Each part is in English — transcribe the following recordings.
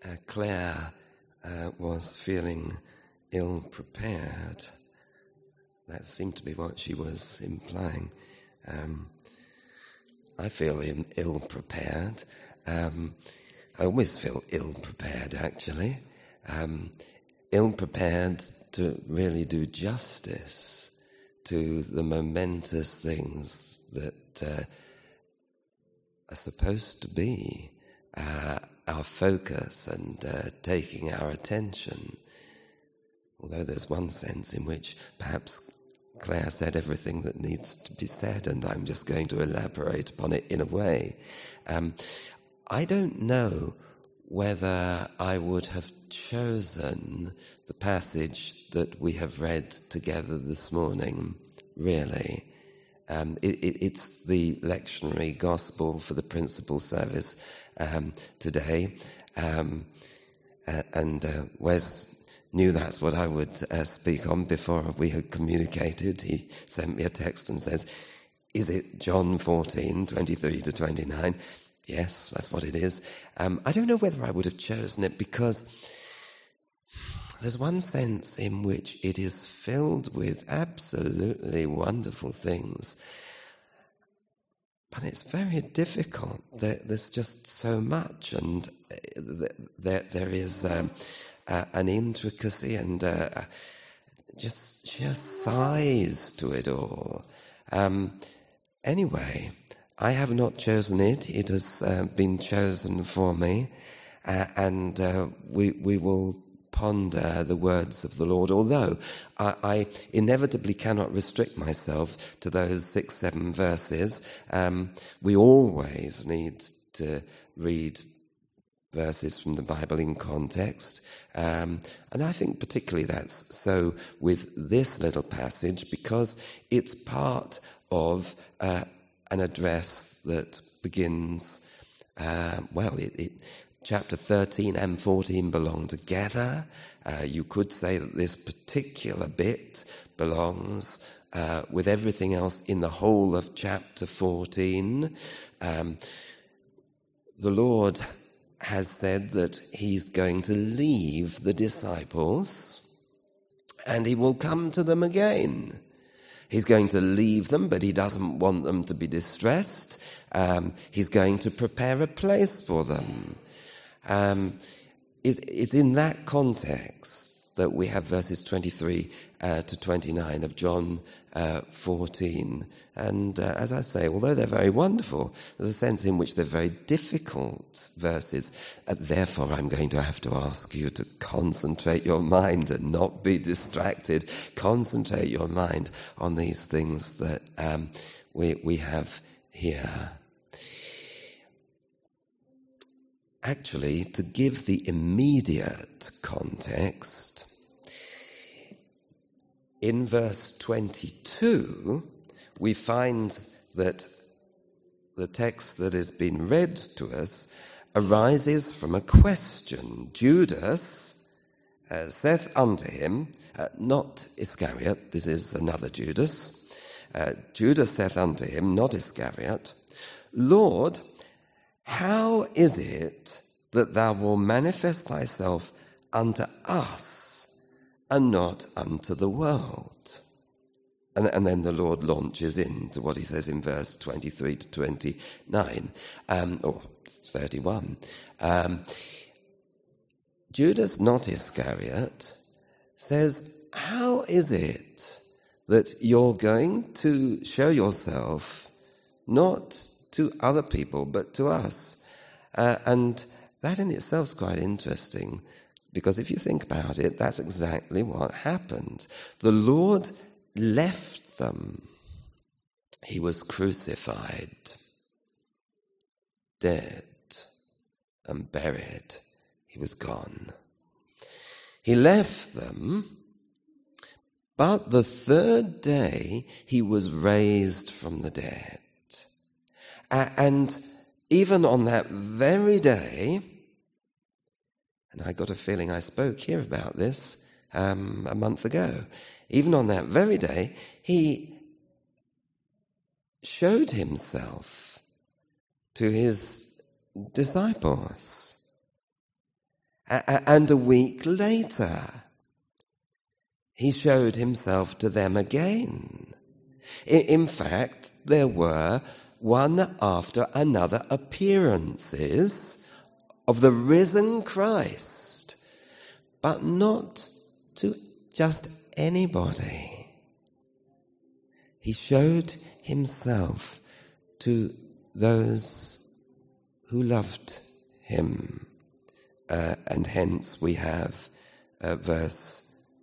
Claire was feeling ill-prepared. That seemed to be what she was implying. I feel ill-prepared. I always feel ill-prepared, actually. Ill-prepared to really do justice to the momentous things that are supposed to be our focus and taking our attention. Although there's one sense in which perhaps Claire said everything that needs to be said, and I'm just going to elaborate upon it in a way. I don't know whether I would have chosen the passage that we have read together this morning, really. It's the lectionary gospel for the principal service today. Wes knew that's what I would speak on before we had communicated. He sent me a text and says, "Is it John 14, 23 to 29? Yes, that's what it is. I don't know whether I would have chosen it because there's one sense in which it is filled with absolutely wonderful things. But it's very difficult. There's just so much, and there is an intricacy and just sheer size to it all. Anyway, I have not chosen it. It has been chosen for me, and we will ponder the words of the Lord, although I inevitably cannot restrict myself to those 6-7 verses. We always need to read verses from the Bible in context, and I think particularly that's so with this little passage because it's part of an address that begins, chapter 13 and 14 belong together. You could say that this particular bit belongs with everything else in the whole of chapter 14. The Lord has said that he's going to leave the disciples and he will come to them again. He's going to leave them, but he doesn't want them to be distressed. He's going to prepare a place for them. It's in that context that we have verses 23 to 29 of John 14. And as I say, although they're very wonderful, there's a sense in which they're very difficult verses. Therefore, I'm going to have to ask you to concentrate your mind and not be distracted. Concentrate your mind on these things that we have here. Actually, to give the immediate context, in verse 22, we find that the text that has been read to us arises from a question. Judas saith unto him, not Iscariot, this is another Judas. Judas saith unto him, not Iscariot, Lord, how is it that thou wilt manifest thyself unto us and not unto the world? And then the Lord launches into what he says in verse 23 to 29, or 31. Judas, not Iscariot, says, how is it that you're going to show yourself not to other people, but to us? And that in itself is quite interesting, because if you think about it, that's exactly what happened. The Lord left them. He was crucified, dead, and buried. He was gone. He left them, but the third day he was raised from the dead. And even on that very day, and I got a feeling I spoke here about this a month ago, even on that very day, he showed himself to his disciples. And a week later, he showed himself to them again. In fact, there were one after another appearances of the risen Christ, but not to just anybody. He showed himself to those who loved him. And hence we have verse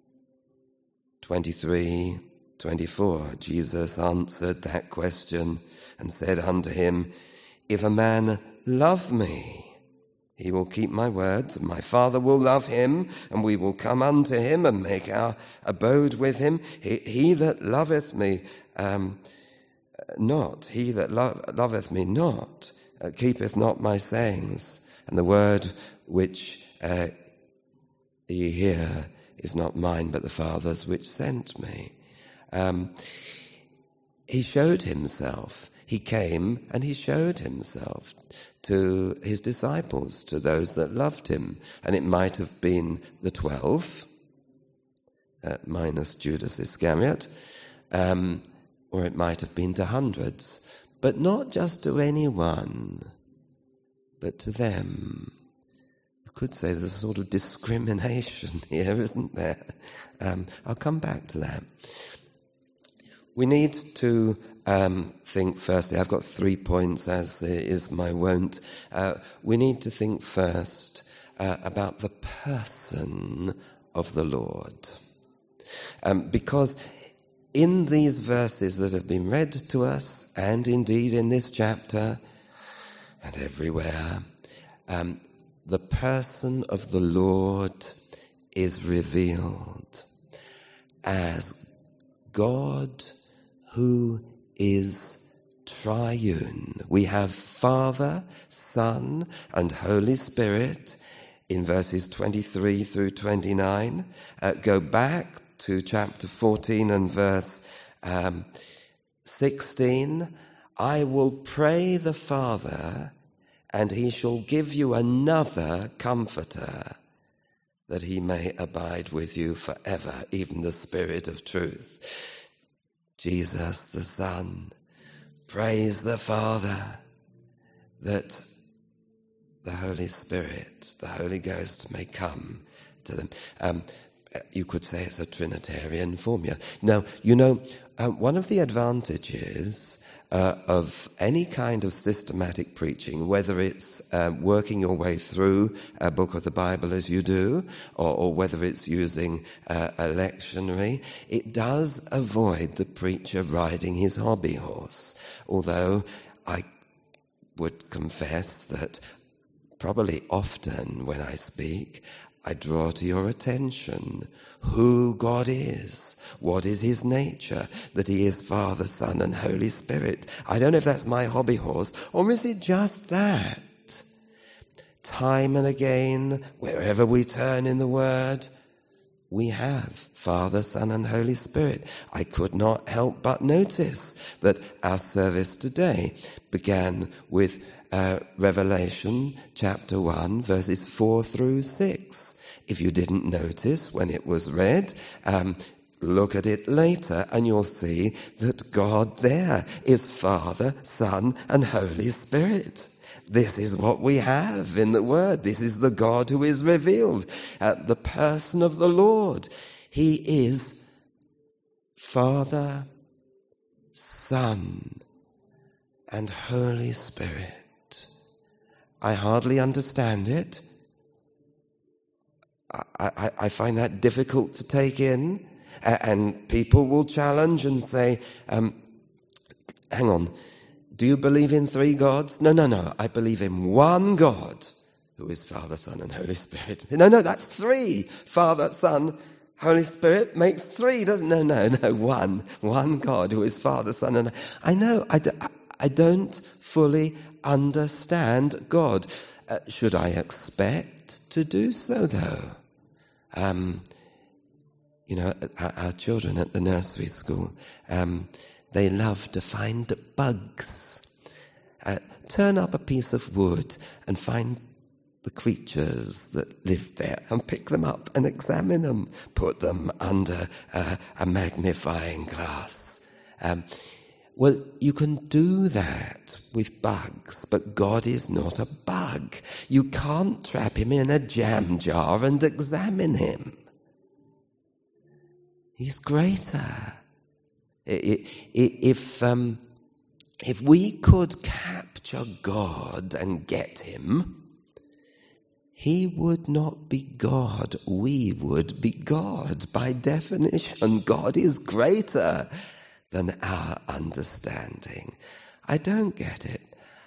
23, 24. Jesus answered that question and said unto him, If a man love me, he will keep my words, and my Father will love him, and we will come unto him and make our abode with him. He that loveth me not, he that loveth me not, keepeth not my sayings. And the word which ye hear is not mine, but the Father's which sent me. He showed himself. He came and he showed himself to his disciples, to those that loved him. And it might have been the 12, minus Judas Iscariot, or it might have been to hundreds, but not just to anyone, but to them. You could say there's a sort of discrimination here, isn't there? I'll come back to that. We need to think firstly, I've got 3 points as is my wont. We need to think first about the person of the Lord. Because in these verses that have been read to us, and indeed in this chapter and everywhere, the person of the Lord is revealed as God who is triune. We have Father, Son, and Holy Spirit in verses 23 through 29. Go back to chapter 14 and verse 16. I will pray the Father, and he shall give you another comforter, that he may abide with you forever, even the Spirit of truth. Jesus the Son prays the Father that the Holy Spirit, the Holy Ghost, may come to them. You could say it's a Trinitarian formula. Now, one of the advantages of any kind of systematic preaching, whether it's working your way through a book of the Bible as you do, or whether it's using a lectionary, it does avoid the preacher riding his hobby horse. Although I would confess that probably often when I speak, I draw to your attention who God is, what is his nature, that he is Father, Son, and Holy Spirit. I don't know if that's my hobby horse, or is it just that? Time and again, wherever we turn in the Word, we have Father, Son, and Holy Spirit. I could not help but notice that our service today began with Revelation chapter 1, verses 4 through 6. If you didn't notice when it was read, look at it later and you'll see that God there is Father, Son, and Holy Spirit. This is what we have in the Word. This is the God who is revealed. The person of the Lord. He is Father, Son, and Holy Spirit. I hardly understand it. I find that difficult to take in. And people will challenge and say, hang on, do you believe in 3 gods? No, I believe in one God, who is Father, Son, and Holy Spirit. No, that's 3. Father, Son, Holy Spirit makes 3, doesn't it? No, one God, who is Father, Son, and... I know, I don't fully understand God. Should I expect to do so, though? Our children at the nursery school, they love to find bugs. Turn up a piece of wood and find the creatures that live there and pick them up and examine them, put them under a magnifying glass. Well, you can do that with bugs, but God is not a bug. You can't trap him in a jam jar and examine him. He's greater. If we could capture God and get him, he would not be God. We would be God. By definition, God is greater than our understanding. I don't get it.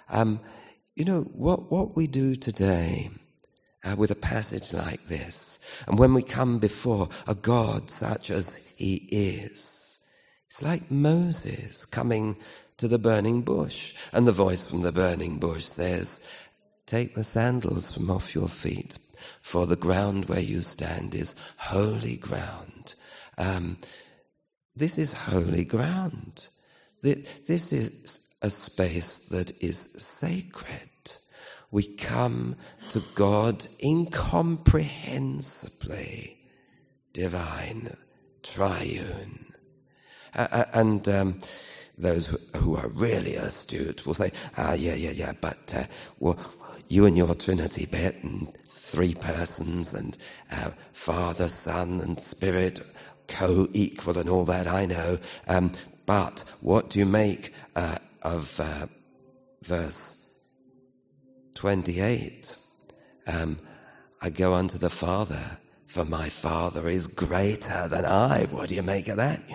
What we do today with a passage like this, and when we come before a God such as he is, it's like Moses coming to the burning bush, and the voice from the burning bush says, "Take the sandals from off your feet, for the ground where you stand is holy ground." This is holy ground. This is a space that is sacred. We come to God incomprehensibly divine, triune. And those who are really astute will say, but you and your Trinity bit, and three persons, and Father, Son, and Spirit, co-equal and all that, I know. But what do you make of verse 28? I go unto the Father, for my Father is greater than I. What do you make of that?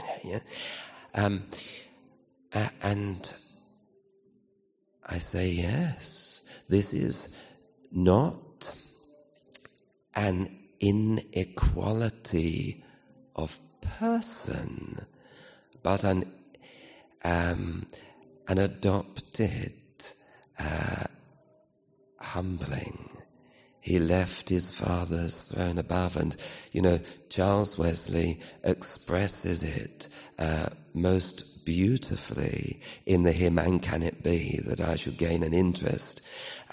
And I say, yes, this is not an inequality of person, but an adopted humbling. He left his Father's throne above, and Charles Wesley expresses it most beautifully in the hymn "And Can It Be That I Should Gain an Interest?"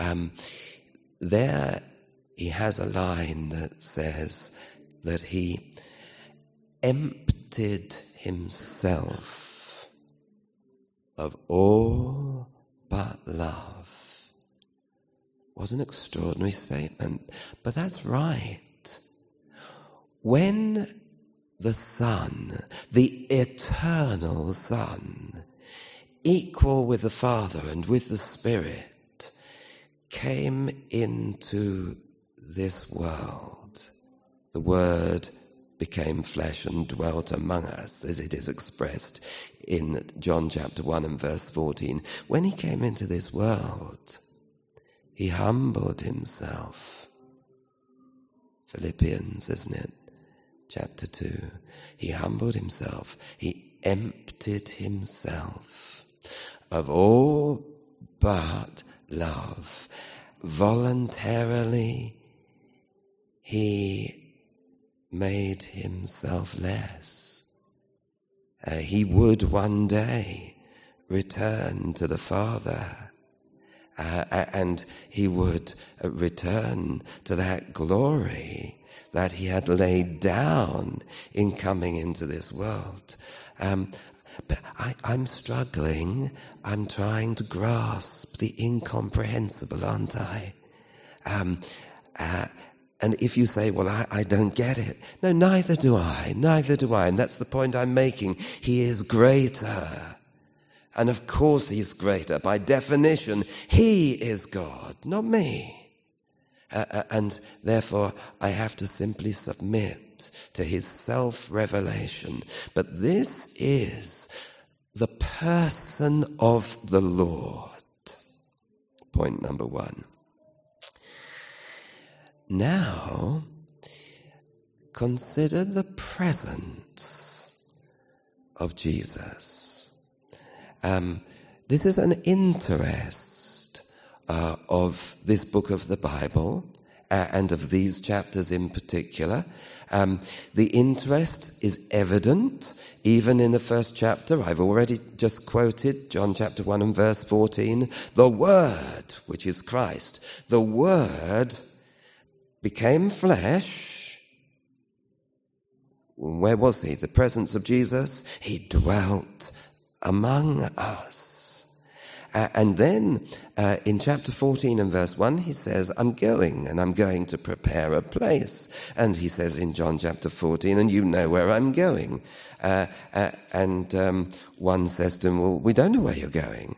There he has a line that says that he emptied himself of all but love. Was an extraordinary statement, but that's right. When the Son, the eternal Son, equal with the Father and with the Spirit, came into this world, the Word became flesh and dwelt among us, as it is expressed in John chapter 1 and verse 14. When he came into this world, he humbled himself. Philippians, isn't it? Chapter 2. He humbled himself. He emptied himself of all but love. Voluntarily, he made himself less. He would one day return to the Father. And he would return to that glory that he had laid down in coming into this world. But I'm struggling. I'm trying to grasp the incomprehensible, aren't I? And if you say, well, I don't get it. No, neither do I. And that's the point I'm making. He is greater. And of course he's greater. By definition, he is God, not me. And therefore, I have to simply submit to his self-revelation. But this is the person of the Lord. Point number one. Now, consider the presence of Jesus. This is an interest of this book of the Bible and of these chapters in particular. The interest is evident even in the first chapter. I've already just quoted John chapter 1 and verse 14. The Word, which is Christ, the Word became flesh. Where was he? The presence of Jesus? He dwelt among us. And then in chapter 14 and verse 1, he says, I'm going to prepare a place. And he says in John chapter 14, and you know where I'm going. And one says to him, well, we don't know where you're going.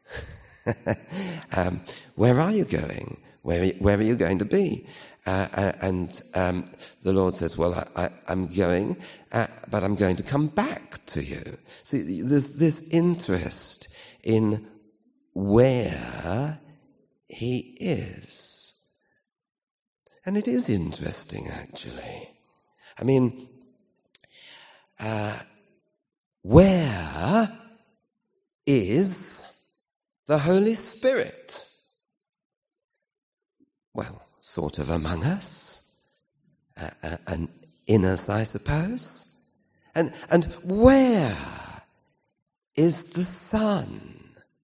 Where are you going? Where are you going to be? And the Lord says, well, I'm going, but I'm going to come back to you. See, there's this interest in where he is. And it is interesting, actually. I mean, where is the Holy Spirit? Well, sort of among us, and in us, I suppose. And where is the Son?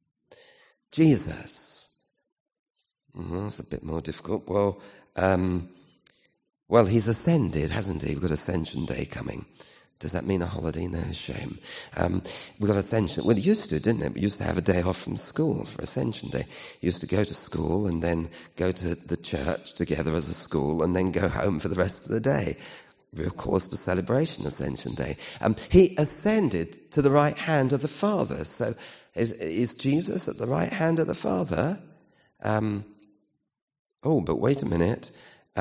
Jesus. That's a bit more difficult. Well, he's ascended, hasn't he? We've got Ascension Day coming. Does that mean a holiday? No, shame. We've got Ascension. Well, it used to, didn't it? We used to have a day off from school for Ascension Day. You used to go to school and then go to the church together as a school and then go home for the rest of the day. Real cause for celebration, Ascension Day. He ascended to the right hand of the Father. So is Jesus at the right hand of the Father? But wait a minute.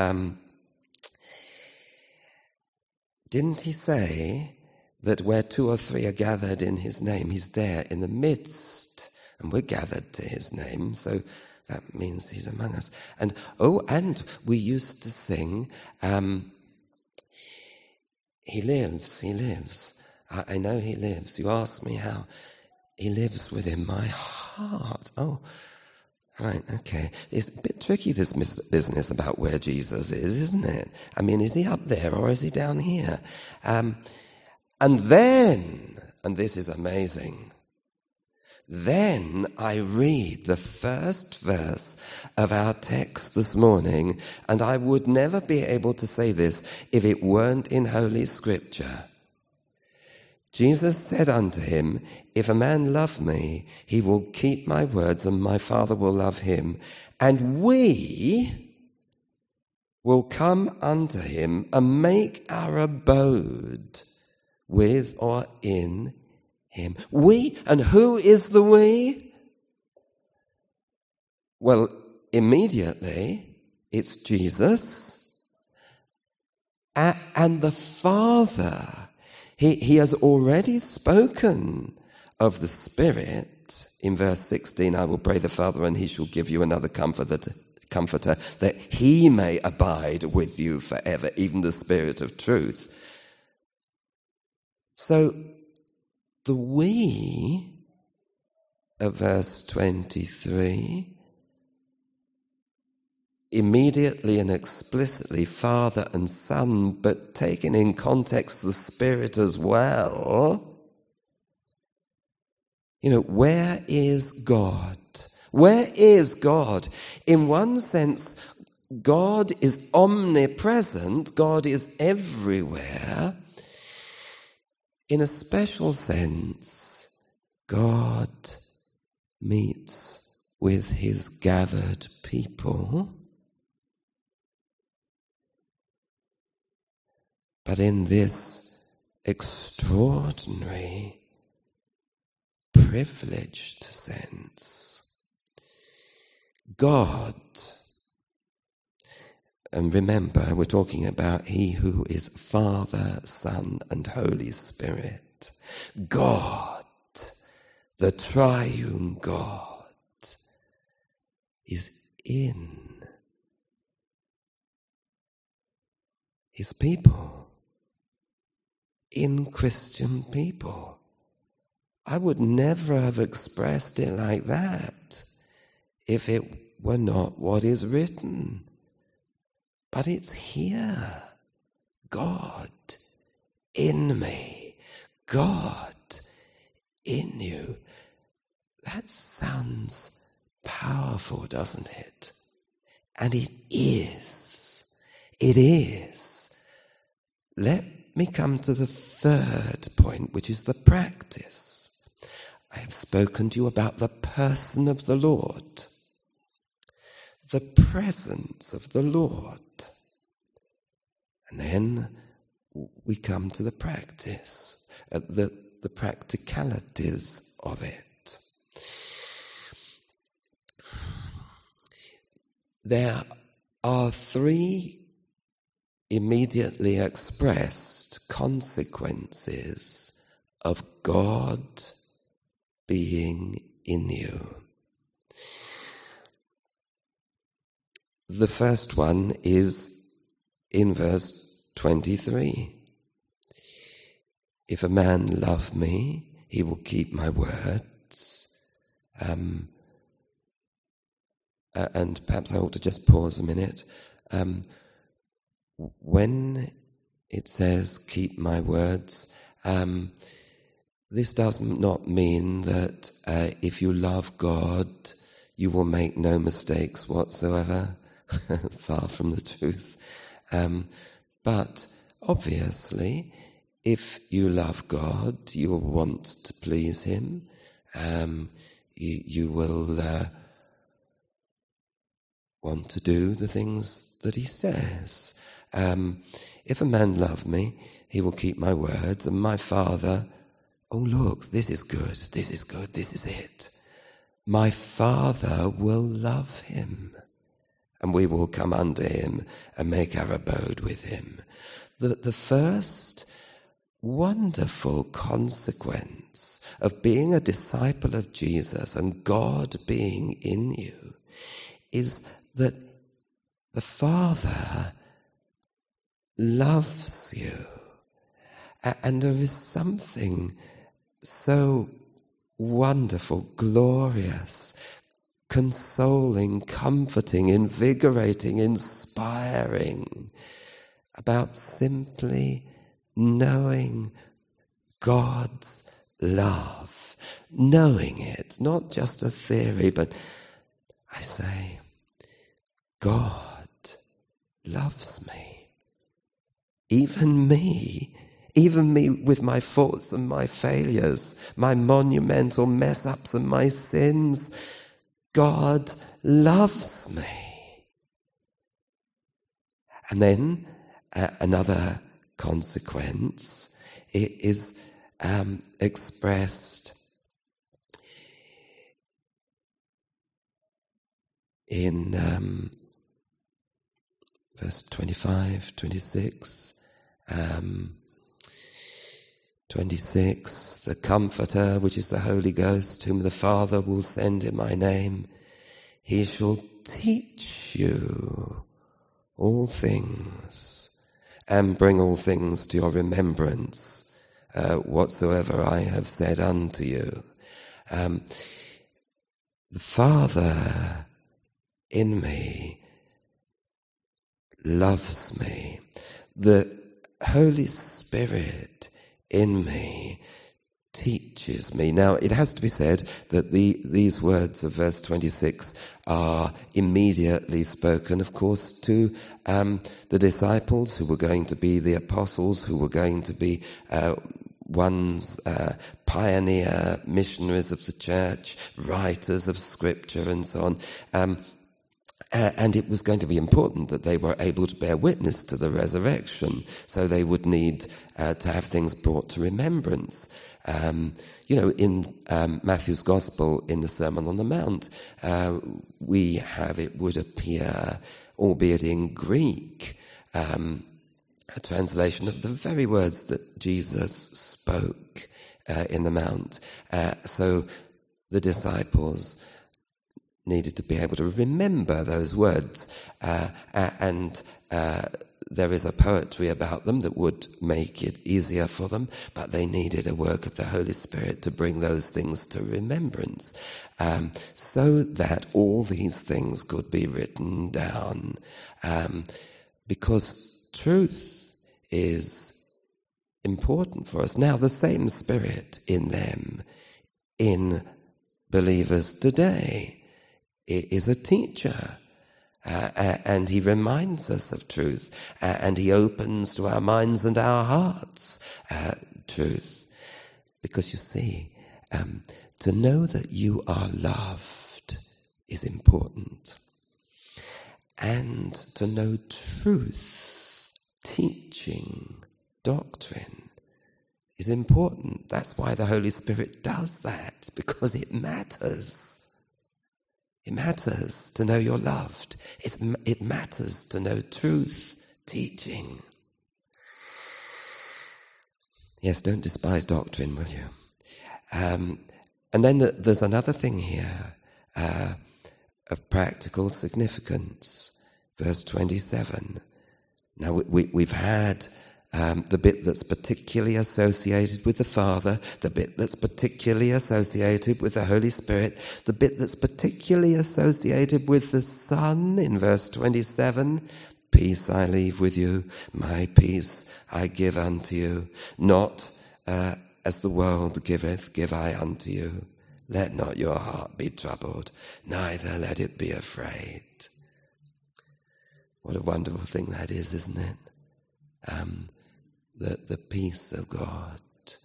Didn't he say that where 2 or 3 are gathered in his name, he's there in the midst, and we're gathered to his name, so that means he's among us. And we used to sing, he lives. I know he lives. You ask me how. He lives within my heart. Oh, right, okay. It's a bit tricky, this business about where Jesus is, isn't it? I mean, is he up there or is he down here? And this is amazing, then I read the first verse of our text this morning, and I would never be able to say this if it weren't in Holy Scripture. Jesus said unto him, if a man love me, he will keep my words, and my Father will love him, and we will come unto him and make our abode with or in him. We, and who is the we? Well, immediately, it's Jesus and the Father. He has already spoken of the Spirit. In verse 16, I will pray the Father, and he shall give you another comforter, that he may abide with you forever, even the Spirit of truth. So, the we of verse 23, immediately and explicitly Father and Son, but taken in context the Spirit as well. Where is God? Where is God? In one sense, God is omnipresent. God is everywhere. In a special sense, God meets with his gathered people. But in this extraordinary, privileged sense, God, and remember, we're talking about he who is Father, Son, and Holy Spirit. God, the triune God, is in his people. In Christian people. I would never have expressed it like that if it were not what is written. But it's here. God in me. God in you. That sounds powerful, doesn't it? And it is. It is. Let me come to the third point, which is the practice. I have spoken to you about the person of the Lord, the presence of the Lord. And then we come to the practice, the practicalities of it. There are three immediately expressed consequences of God being in you. The first one is in verse 23. If a man love me, he will keep my words. And perhaps I ought to just pause a minute. When it says, keep my words, this does not mean that if you love God, you will make no mistakes whatsoever. Far from the truth. But obviously, if you love God, you will want to please Him. You will want to do the things that He says. If a man love me, he will keep my words, and my Father, oh look, this is good, this is good, this is it. My Father will love him, and we will come unto him and make our abode with him. The first wonderful consequence of being a disciple of Jesus and God being in you is that the Father loves you. And there is something so wonderful, glorious, consoling, comforting, invigorating, inspiring about simply knowing God's love. Knowing it, not just a theory, but I say, God loves me. Even me with my faults and my failures, my monumental mess-ups and my sins, God loves me. And then another consequence is expressed in verse 25, 26. 26, the Comforter, which is the Holy Ghost, whom the Father will send in my name, he shall teach you all things and bring all things to your remembrance, whatsoever I have said unto you. The Father in me loves me. The Holy Spirit in me teaches me. Now, it has to be said that these words of verse 26 are immediately spoken, of course, to the disciples who were going to be the apostles, who were going to be pioneer missionaries of the church, writers of Scripture, and so on. And it was going to be important that they were able to bear witness to the resurrection, so they would need to have things brought to remembrance. In Matthew's Gospel, in the Sermon on the Mount, we have, it would appear, albeit in Greek, a translation of the very words that Jesus spoke in the Mount. So the disciples needed to be able to remember those words, and there is a poetry about them that would make it easier for them, but they needed a work of the Holy Spirit to bring those things to remembrance, so that all these things could be written down, because truth is important for us. Now, the same Spirit in them, in believers today, is a teacher. and he reminds us of truth, and he opens to our minds and our hearts truth. Because you see, to know that you are loved is important. And to know truth, teaching, doctrine is important. That's why the Holy Spirit does that, because it matters. It matters to know you're loved. It matters to know truth, teaching. Yes, don't despise doctrine, will you? And then there's another thing here of practical significance. Verse 27. Now we've had the bit that's particularly associated with the Father, the bit that's particularly associated with the Holy Spirit, the bit that's particularly associated with the Son in verse 27. Peace I leave with you, my peace I give unto you. Not as the world giveth, give I unto you. Let not your heart be troubled, neither let it be afraid. What a wonderful thing that is, isn't it? The peace of God.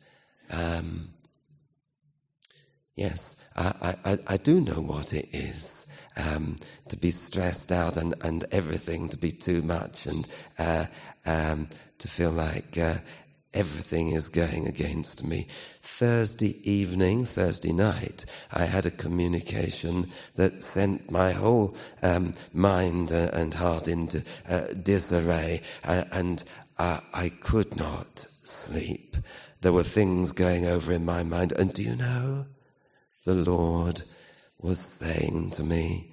Yes, I do know what it is to be stressed out and everything to be too much and to feel like everything is going against me. Thursday night, I had a communication that sent my whole mind and heart into disarray, and I could not sleep. There were things going over in my mind, and do you know, the Lord was saying to me,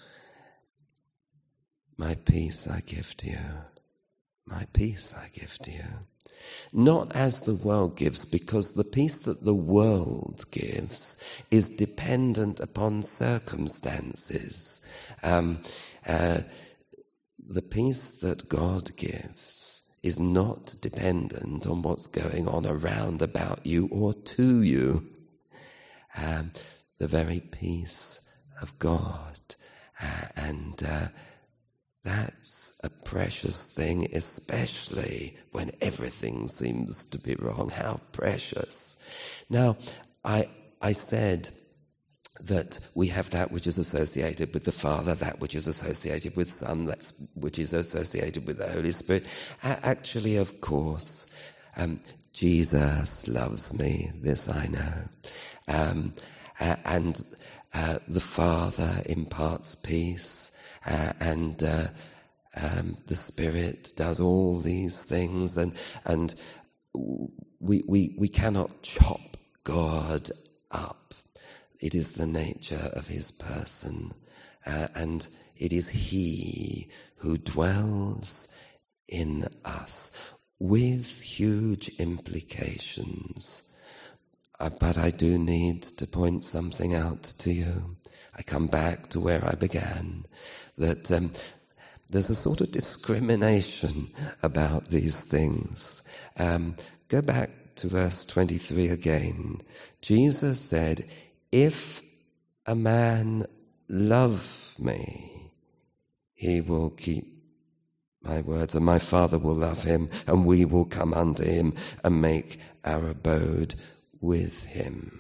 my peace I give to you. My peace I give to you. Not as the world gives, because the peace that the world gives is dependent upon circumstances. The peace that God gives is not dependent on what's going on around about you or to you. The very peace of God. And that's a precious thing, especially when everything seems to be wrong. How precious. Now, I said that we have that which is associated with the Father, that which is associated with Son, that which is associated with the Holy Spirit. Actually, of course, Jesus loves me, this I know. And the Father imparts peace. And the Spirit does all these things, and we cannot chop God up. It is the nature of his person, and it is he who dwells in us with huge implications. But I do need to point something out to you. I come back to where I began, that there's a sort of discrimination about these things. Go back to verse 23 again. Jesus said, if a man love me, he will keep my words, and my Father will love him, and we will come unto him and make our abode with him.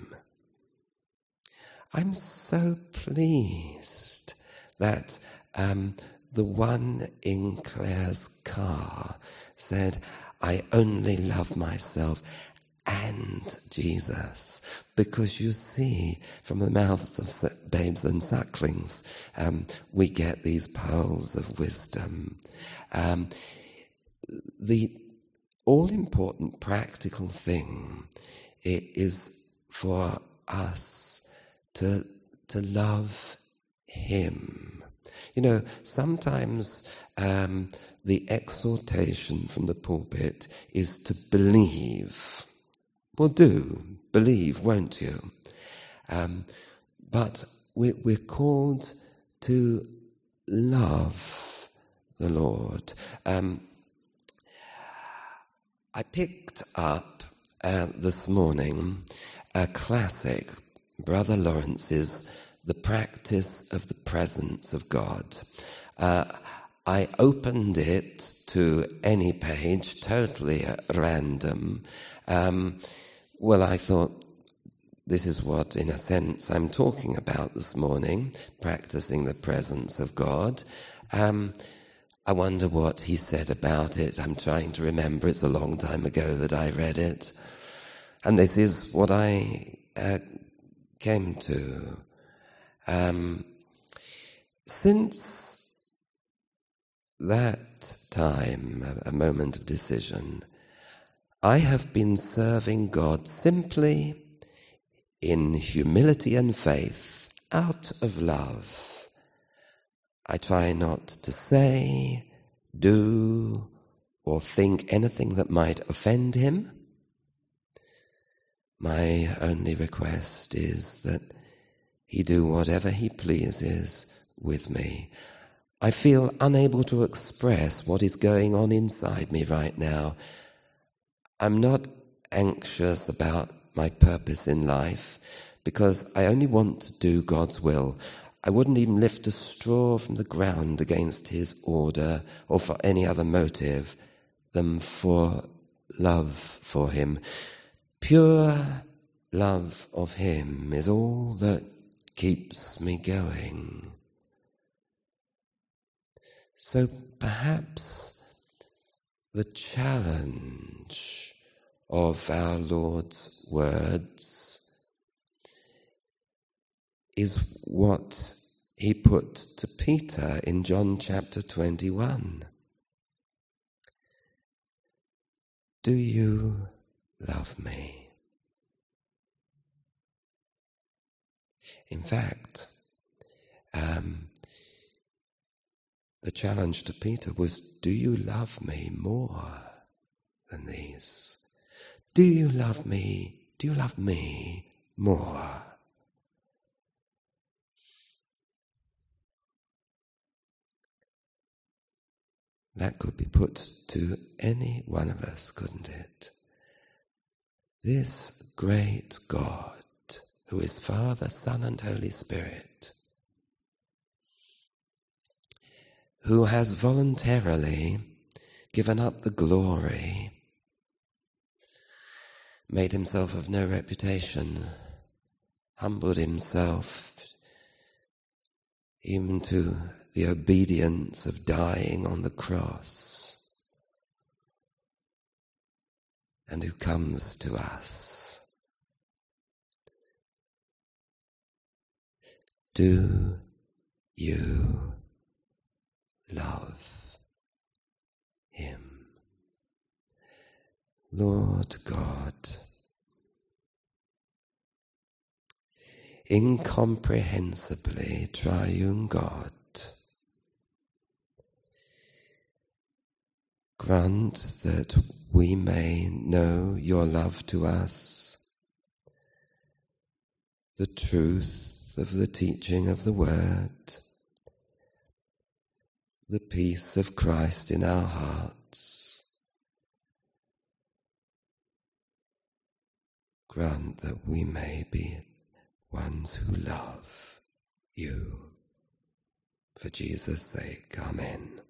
I'm so pleased that the one in Claire's car said, I only love myself and Jesus. Because you see, from the mouths of babes and sucklings, we get these pearls of wisdom. The all-important practical thing is for us to love him. You know, sometimes the exhortation from the pulpit is to believe. Well, do believe, won't you? But we're called to love the Lord. I picked up this morning a classic, Brother Lawrence's The Practice of the Presence of God. I opened it to any page, totally at random. Well, I thought, this is what, in a sense, I'm talking about this morning, practicing the presence of God. I wonder what he said about it. I'm trying to remember. It's a long time ago that I read it. And this is what I came to. Since that time, a moment of decision, I have been serving God simply in humility and faith, out of love. I try not to say, do, or think anything that might offend him. My only request is that he do whatever he pleases with me. I feel unable to express what is going on inside me right now. I'm not anxious about my purpose in life because I only want to do God's will. I wouldn't even lift a straw from the ground against his order or for any other motive than for love for him. Pure love of him is all that keeps me going. So perhaps the challenge of our Lord's words is what he put to Peter in John chapter 21. Do you love me? In fact, the challenge to Peter was, do you love me more than these? Do you love me? Do you love me more? That could be put to any one of us, couldn't it? This great God, who is Father, Son, and Holy Spirit, who has voluntarily given up the glory, made himself of no reputation, humbled himself even to the obedience of dying on the cross, and who comes to us. Do you love him? Lord God, incomprehensibly triune God, grant that we may know your love to us, the truth of the teaching of the Word, the peace of Christ in our hearts. Grant that we may be ones who love you. For Jesus' sake, amen.